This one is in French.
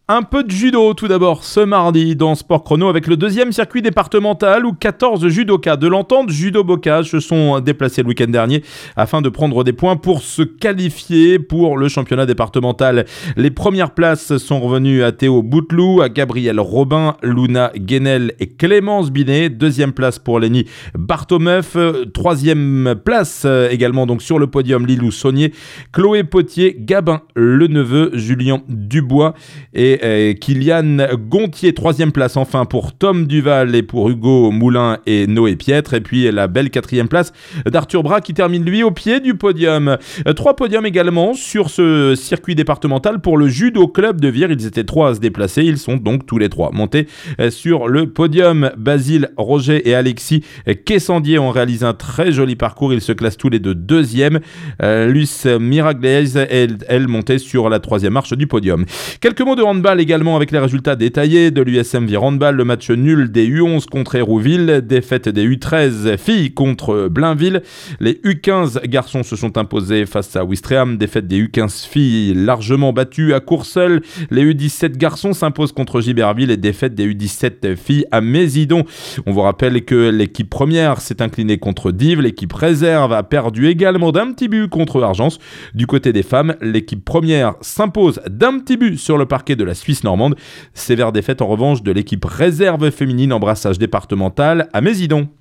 Un peu de judo tout d'abord ce mardi dans Sport Chrono avec le deuxième circuit départemental où 14 judokas de l'entente Judo Bocage se sont déplacés le week-end dernier afin de prendre des points pour se qualifier pour le championnat départemental. Les premières places sont revenues à Théo Bouteloup, à Gabriel Robin, Luna Guénel et Clémence Binet. Deuxième place pour Lénie Bartomeuf. Troisième place également donc sur le podium Lilou Saunier, Chloé Potier, Gabin Leneveu, Julien Dubois et Kylian Gontier. Troisième place enfin pour Tom Duval et pour Hugo Moulin et Noé Pietre. Et puis la belle quatrième place d'Arthur Bras qui termine lui au pied du podium. 3 podiums également sur ce circuit départemental pour le Judo Club de Vire. Ils étaient 3 à se déplacer. Ils sont donc tous les 3 montés sur le podium. Basile, Roger et Alexis Quessandier ont réalisé un très joli parcours. Ils se classent tous les deux deuxièmes. Luce Miraglaise, elle montait sur la 3e marche du podium. Quelques mots de handball également avec les résultats détaillés de l'USM Vire Handball. Le match nul des U11 contre Hérouville, défaite des U13 filles contre Blainville. Les U15 garçons se sont imposés face à Ouistreham, défaite des U15 filles largement battues à Courseulles. Les U17 garçons s'imposent contre Giberville et défaite des U17 filles à Mésidon. On vous rappelle que l'équipe première s'est inclinée contre Dives, l'équipe réserve a perdu également d'un petit but contre Argence. Du côté des femmes, l'équipe première s'impose d'un petit but sur le parquet de la Suisse normande. Sévère défaite en revanche de l'équipe réserve féminine en brassage départemental à Mésidon.